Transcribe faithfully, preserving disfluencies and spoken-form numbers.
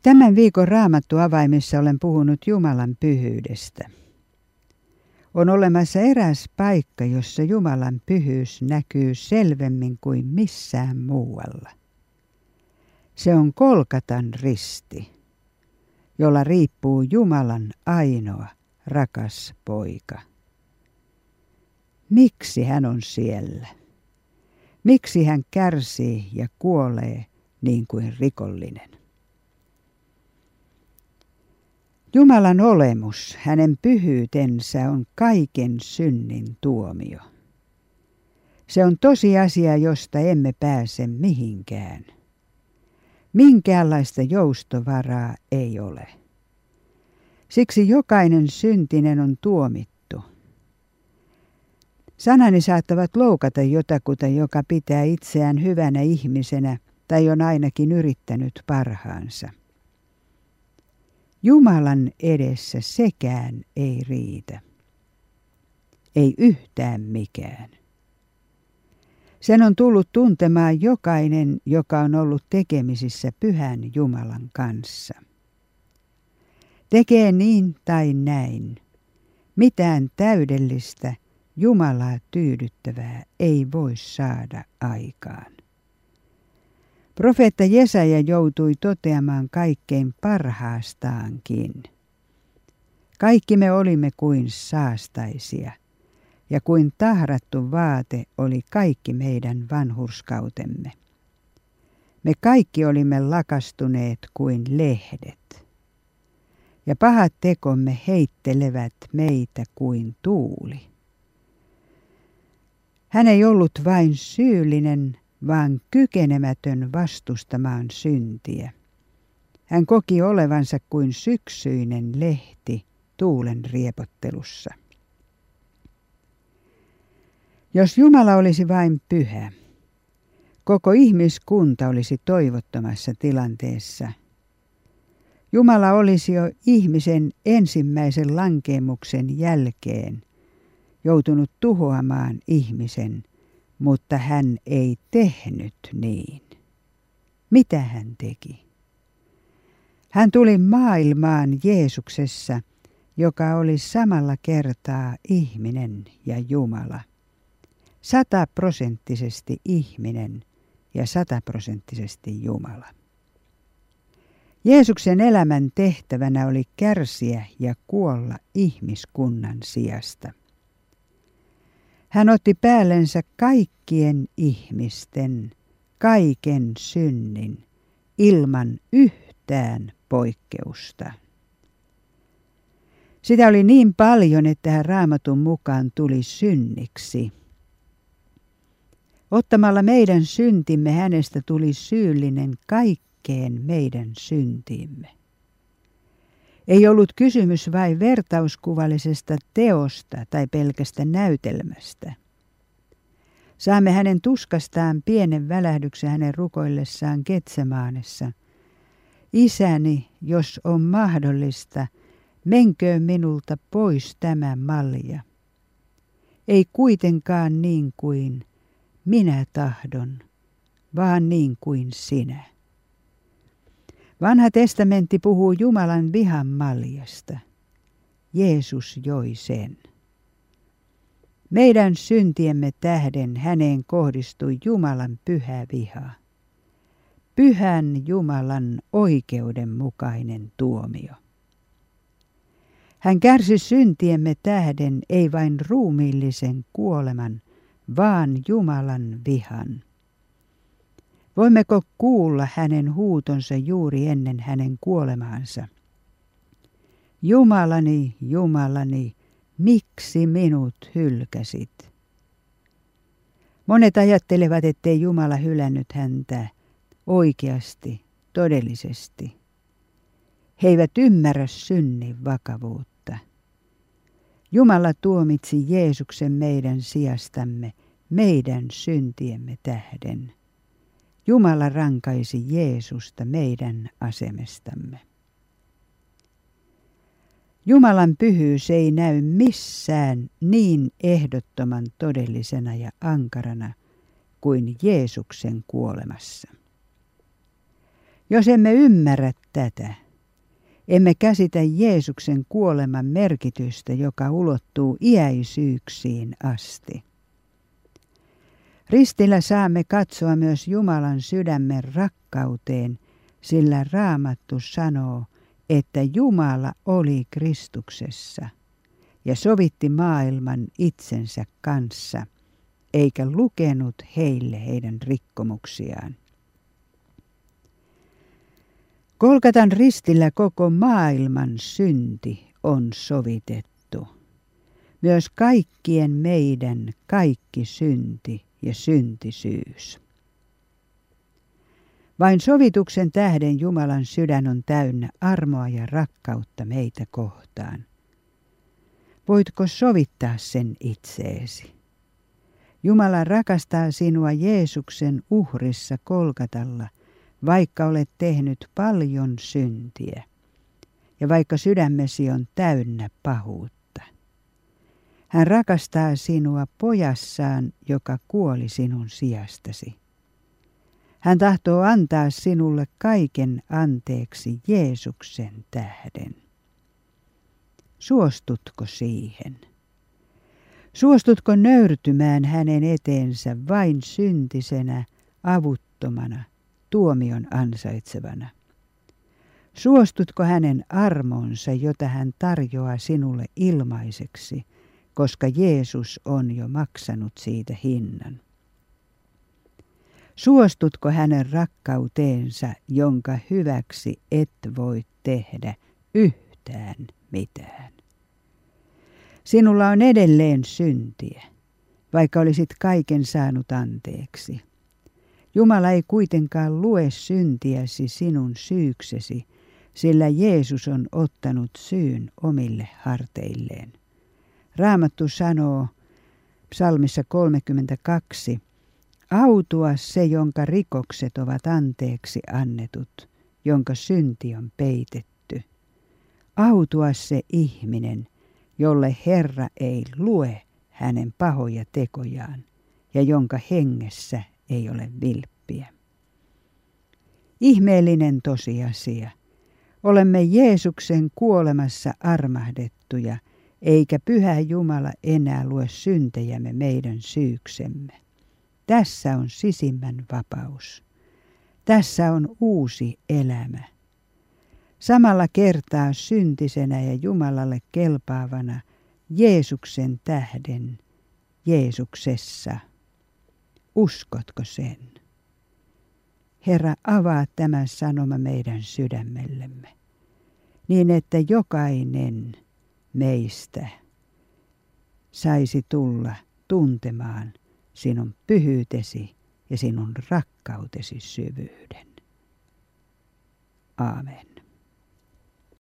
Tämän viikon Raamattu-avaimissa olen puhunut Jumalan pyhyydestä. On olemassa eräs paikka, jossa Jumalan pyhyys näkyy selvemmin kuin missään muualla. Se on Golgatan risti, jolla riippuu Jumalan ainoa rakas poika. Miksi hän on siellä? Miksi hän kärsii ja kuolee niin kuin rikollinen? Jumalan olemus, hänen pyhyytensä on kaiken synnin tuomio. Se on tosiasia, josta emme pääse mihinkään. Minkäänlaista joustovaraa ei ole. Siksi jokainen syntinen on tuomittu. Sanani saattavat loukata jotakuta, joka pitää itseään hyvänä ihmisenä tai on ainakin yrittänyt parhaansa. Jumalan edessä sekään ei riitä. Ei yhtään mikään. Sen on tullut tuntemaan jokainen, joka on ollut tekemisissä pyhän Jumalan kanssa. Tekee niin tai näin. Mitään täydellistä, Jumalaa tyydyttävää ei voi saada aikaan. Profeetta Jesaja joutui toteamaan kaikkein parhaastaankin. Kaikki me olimme kuin saastaisia, ja kuin tahrattu vaate oli kaikki meidän vanhurskautemme. Me kaikki olimme lakastuneet kuin lehdet, ja pahat tekomme heittelevät meitä kuin tuuli. Hän ei ollut vain syyllinen, vaan kykenemätön vastustamaan syntiä. Hän koki olevansa kuin syksyinen lehti tuulen riepottelussa. Jos Jumala olisi vain pyhä, koko ihmiskunta olisi toivottomassa tilanteessa. Jumala olisi jo ihmisen ensimmäisen lankeemuksen jälkeen joutunut tuhoamaan ihmisen, mutta hän ei tehnyt niin. Mitä hän teki? Hän tuli maailmaan Jeesuksessa, joka oli samalla kertaa ihminen ja Jumala. Sataprosenttisesti ihminen ja sataprosenttisesti Jumala. Jeesuksen elämän tehtävänä oli kärsiä ja kuolla ihmiskunnan sijasta. Hän otti päällensä kaikkien ihmisten, kaiken synnin, ilman yhtään poikkeusta. Sitä oli niin paljon, että hän Raamatun mukaan tuli synniksi. Ottamalla meidän syntimme hänestä tuli syyllinen kaikkeen meidän syntiimme. Ei ollut kysymys vain vertauskuvallisesta teosta tai pelkästä näytelmästä. Saamme hänen tuskastaan pienen välähdyksen hänen rukoillessaan Getsemaanessa. Isäni, jos on mahdollista, menköön minulta pois tämä malja. Ei kuitenkaan niin kuin minä tahdon, vaan niin kuin sinä. Vanha testamentti puhuu Jumalan vihan maljasta. Jeesus joi sen. Meidän syntiemme tähden häneen kohdistui Jumalan pyhä viha. Pyhän Jumalan oikeudenmukainen tuomio. Hän kärsi syntiemme tähden ei vain ruumiillisen kuoleman, vaan Jumalan vihan. Voimmeko kuulla hänen huutonsa juuri ennen hänen kuolemaansa? Jumalani, Jumalani, miksi minut hylkäsit? Monet ajattelevat, ettei Jumala hylännyt häntä oikeasti, todellisesti. He eivät ymmärrä synnin vakavuutta. Jumala tuomitsi Jeesuksen meidän sijastamme, meidän syntiemme tähden. Jumala rankaisi Jeesusta meidän asemestamme. Jumalan pyhyys ei näy missään niin ehdottoman todellisena ja ankarana kuin Jeesuksen kuolemassa. Jos emme ymmärrä tätä, emme käsitä Jeesuksen kuoleman merkitystä, joka ulottuu iäisyyksiin asti. Ristillä saamme katsoa myös Jumalan sydämen rakkauteen, sillä Raamattu sanoo, että Jumala oli Kristuksessa ja sovitti maailman itsensä kanssa, eikä lukenut heille heidän rikkomuksiaan. Golgatan ristillä koko maailman synti on sovitettu. Myös kaikkien meidän kaikki synti ja syntisyys. Vain sovituksen tähden Jumalan sydän on täynnä armoa ja rakkautta meitä kohtaan. Voitko sovittaa sen itseesi? Jumala rakastaa sinua Jeesuksen uhrissa Golgatalla, vaikka olet tehnyt paljon syntiä ja vaikka sydämesi on täynnä pahuutta. Hän rakastaa sinua pojassaan, joka kuoli sinun sijastasi. Hän tahtoo antaa sinulle kaiken anteeksi Jeesuksen tähden. Suostutko siihen? Suostutko nöyrtymään hänen eteensä vain syntisenä, avuttomana, tuomion ansaitsevana? Suostutko hänen armonsa, jota hän tarjoaa sinulle ilmaiseksi, koska Jeesus on jo maksanut siitä hinnan? Suostutko hänen rakkauteensa, jonka hyväksi et voi tehdä yhtään mitään? Sinulla on edelleen syntiä, vaikka olisit kaiken saanut anteeksi. Jumala ei kuitenkaan lue syntiäsi sinun syyksesi, sillä Jeesus on ottanut syyn omille harteilleen. Raamattu sanoo psalmissa kolmekymmentäkaksi, autua se, jonka rikokset ovat anteeksi annetut, jonka synti on peitetty. Autua se ihminen, jolle Herra ei lue hänen pahoja tekojaan ja jonka hengessä ei ole vilppiä. Ihmeellinen tosiasia. Olemme Jeesuksen kuolemassa armahdettuja, eikä Pyhä Jumala enää lue syntejämme meidän syyksemme. Tässä on sisimmän vapaus. Tässä on uusi elämä. Samalla kertaa syntisenä ja Jumalalle kelpaavana Jeesuksen tähden Jeesuksessa. Uskotko sen? Herra, avaa tämä sanoma meidän sydämellemme, niin että jokainen meistä saisi tulla tuntemaan sinun pyhyytesi ja sinun rakkautesi syvyyden. Aamen.